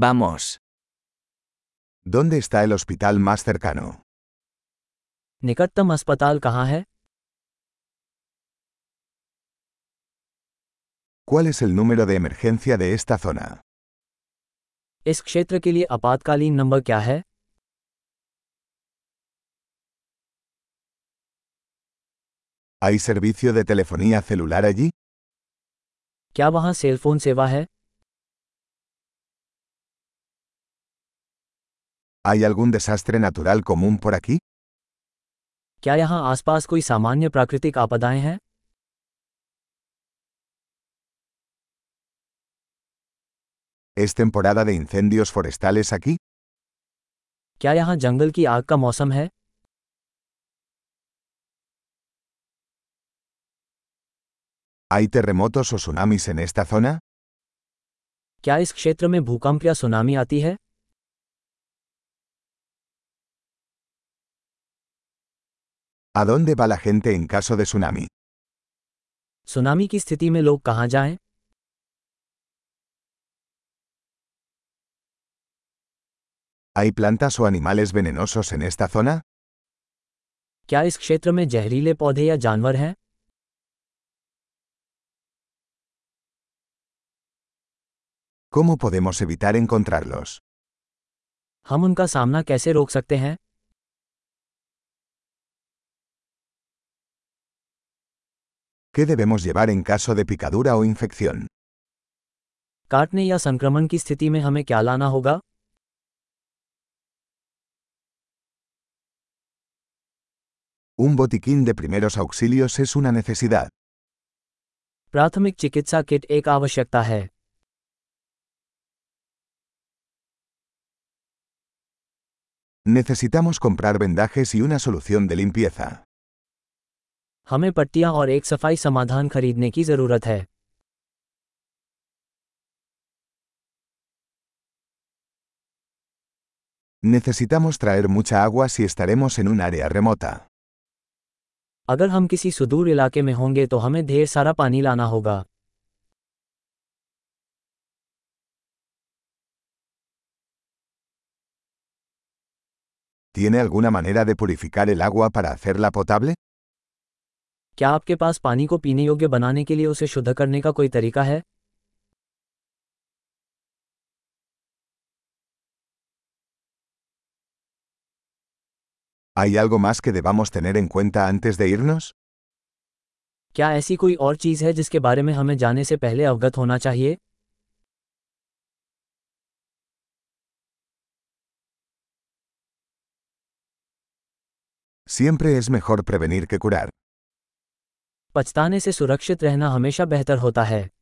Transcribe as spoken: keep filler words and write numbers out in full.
Vamos. ¿Dónde está el hospital más cercano? निकटतम अस्पताल कहाँ है? ¿Cuál es el número de emergencia de esta zona? इस क्षेत्र के लिए आपातकालीन नंबर क्या है? ¿Hay servicio de telefonía celular allí? क्या वहाँ सेलफोन सेवा है? ¿Hay algún desastre natural común por aquí? क्या यहाँ आसपास कोई सामान्य प्राकृतिक आपदाएं हैं? ¿Es temporada de incendios forestales aquí? क्या यहाँ जंगल की आग का मौसम है? ¿Hay terremotos o tsunamis en esta zona? क्या इस क्षेत्र में भूकंप या सुनामी आती है? ¿A dónde va la gente en caso de tsunami? Tsunami की स्थिति में लोग कहाँ जाएं? ¿Hay plantas o animales venenosos en esta zona? क्या इस क्षेत्र में जहरीले पौधे या जानवर हैं? ¿Cómo podemos evitar encontrarlos? हम उनका सामना कैसे रोक सकते हैं? ¿Qué debemos llevar en caso de picadura o infección? काटने या संक्रमण की स्थिति में हमें क्या लाना होगा? Un botiquín de primeros auxilios es una necesidad. प्राथमिक चिकित्सा किट एक आवश्यकता है. Necesitamos comprar vendajes y una solución de limpieza. हमें पट्टियां और एक सफाई समाधान खरीदने की जरूरत है. Necesitamos traer mucha agua si estaremos en un área remota. अगर हम किसी सुदूर इलाके में होंगे तो हमें ढेर सारा पानी लाना होगा. ¿Tiene alguna manera de purificar el agua para hacerla potable? क्या आपके पास पानी को पीने योग्य बनाने के लिए उसे शुद्ध करने का कोई तरीका है? ¿Hay algo más que debamos tener en cuenta antes de irnos? क्या ऐसी कोई और चीज़ है जिसके बारे में हमें जाने से पहले अवगत होना चाहिए? Siempre es mejor prevenir que curar. पछताने से सुरक्षित रहना हमेशा बेहतर होता है.